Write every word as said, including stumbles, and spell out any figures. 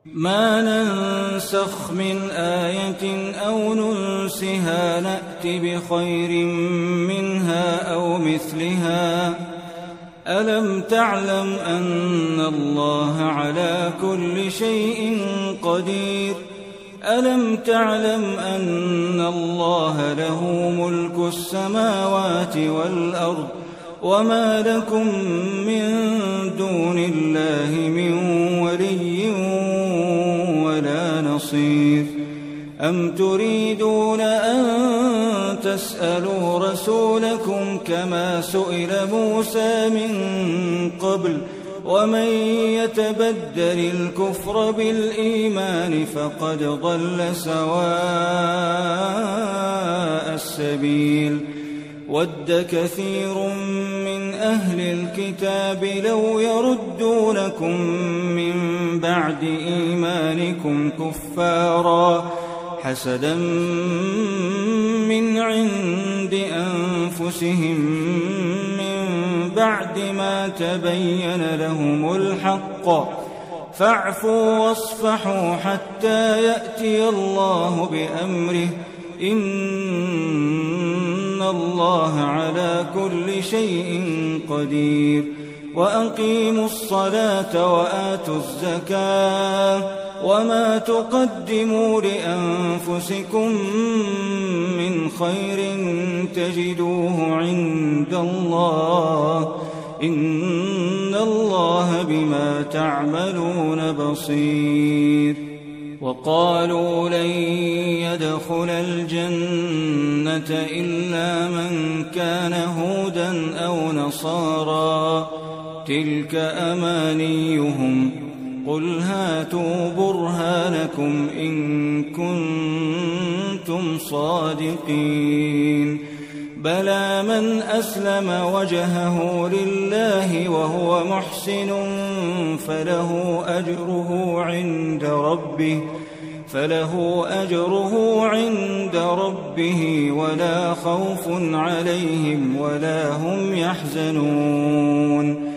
ما ننسخ من آية أو ننسها نأت بخير منها أو مثلها ألم تعلم أن الله على كل شيء قدير ألم تعلم أن الله له ملك السماوات والأرض وما لكم من دون الله من ولي ولا نصير أم تريدون أن تسألوا رسولكم كما سئل موسى من قبل ومن يتبدل الكفر بالإيمان فقد ضل سواء السبيل ود كثير من أهل الكتاب لو يردونكم من بعد إيمانكم كفارا حسدا من عند أنفسهم من بعد ما تبين لهم الحق فاعفوا واصفحوا حتى يأتي الله بأمره إن الله على كل شيء قدير وأقيموا الصلاة وآتوا الزكاة وما تقدموا لأنفسكم من خير تجدوه عند الله إن الله بما تعملون بصير وقالوا لن يدخل الجنة إلا من كان هودا أو نصارى تلك أمانيهم قل هاتوا برهانكم إن كنتم صادقين بلى من أسلم وجهه لله وهو محسن فله أجره عند ربه فله أجره عند ربه ولا خوف عليهم ولا هم يحزنون